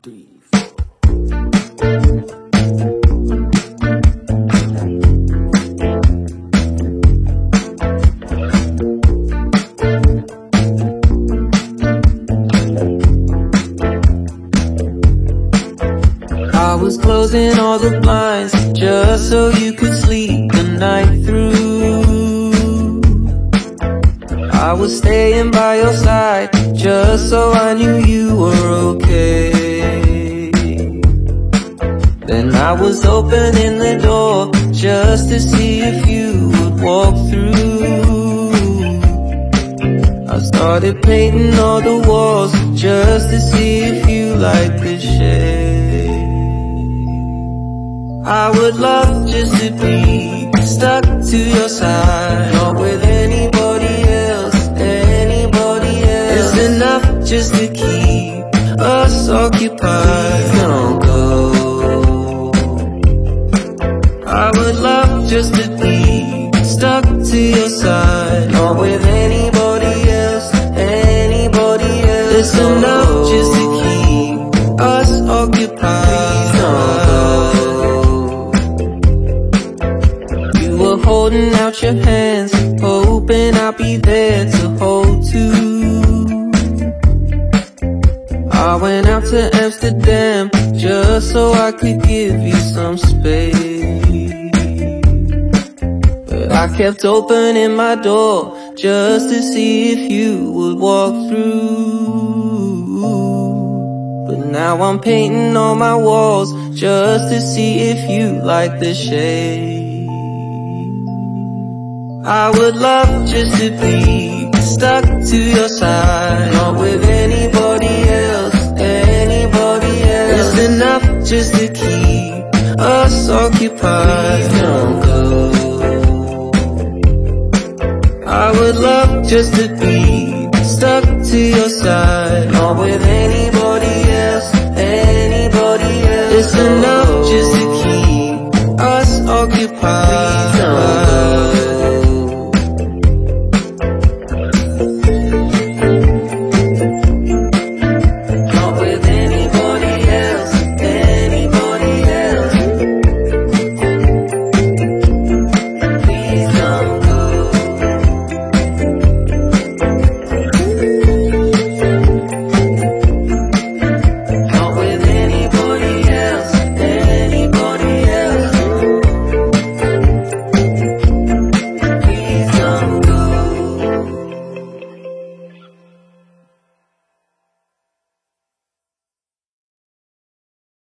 3, 4. I was closing all the blinds just so you could sleep the night through. I was staying by your side just so I knew you were okay. Then I was opening the door just to see if you would walk through. I started painting all the walls just to see if you liked the shade. I would love just to be stuck to your side, not with anybody else, anybody else. It's enough just to keep us occupied. Don't go. I would love just to be stuck to your side, not with anybody else, anybody else. It's enough just to keep us occupied. Don't go. Holding out your hands, hoping I'll be there to hold too. I went out to Amsterdam just so I could give you some space, but I kept opening my door just to see if you would walk through. But now I'm painting on my walls just to see if you like the shade. I would love just to be stuck to your side, not with anybody else, anybody else. It's enough just to keep us occupied. Don't go. I would love just to be stuck to your side, not with anybody else,